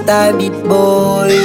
Star Beat Boy.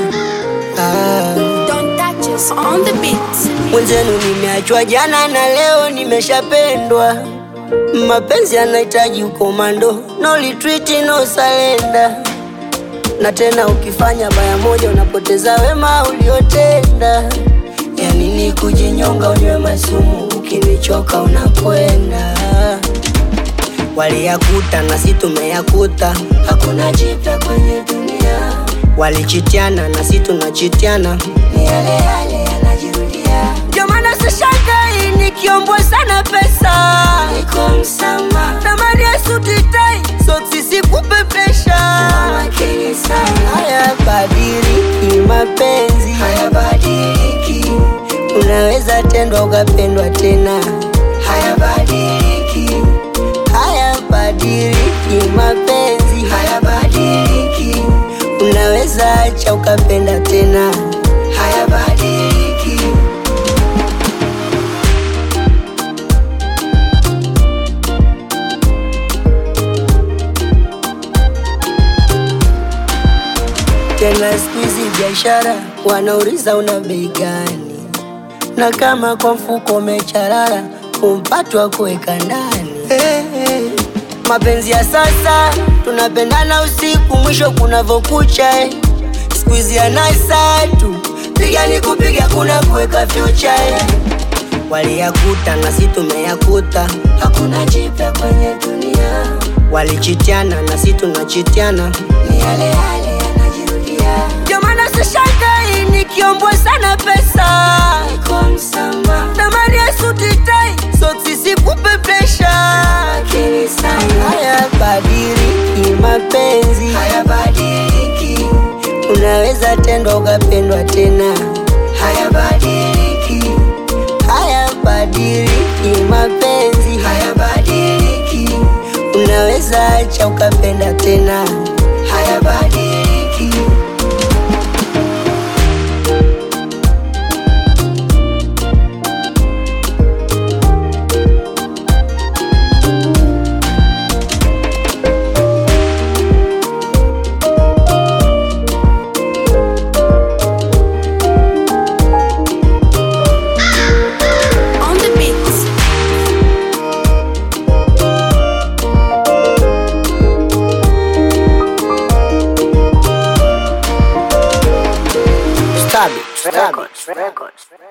Don't touch us on the beat. Mwenzenu nimeachwa jana na leo nimeshapendwa. Mapenzi yanahitaji ukomando, no retreat, no surrender. Na tena ukifanya baya moja unapoteza wema uliotenda. Yani ni kujinyonga unywe masumu, ukinichoka unakwenda. Waliyakuta na si tumeyakuta, hakuna jipya kwenye dunia. Walichitiana na si tunachitiana, ni yale yale yanajirudia. Ndio maana sishangai nikiombwa sana pesa, niko msama tamani ya suti tai, soksi sikupepesha. Makini sana, hayabadiliki mapenzi, hayabadiliki. Unaweza tendwa ukapendwa tena, hayabadiliki. Hayabadiliki mapenzi, hayabadiliki. Unaweza acha ukapenda tena, hayabadiliki. Tena siku hizi biashara wanauliza una bei gani, na kama kwa mfuko umecharara umpatwa kuweka ndani. Mapenzi ya sasa tunapendana usiku, mwisho kunavokucha. Siku hizi anasa tu, piga ni kupiga, kuna kuweka future. Waliyakuta na si tumeyakuta, hakuna jipya kwenye dunia. Walichitiana na si tunachitiana, ni yale yale yanajirudia. Ndio maana sishangai nikiombwa sana pesa, niko msama tamani ya suti tai, soksi sikupepesha. Makini sana, hayabadiliki mapenzi, hayabadiliki. Unaweza tendwa ukapendwa tena, hayabadiliki. Hayabadiliki mapenzi, hayabadiliki. Unaweza acha ukapenda tena, hayabadiliki. Star Beat Records.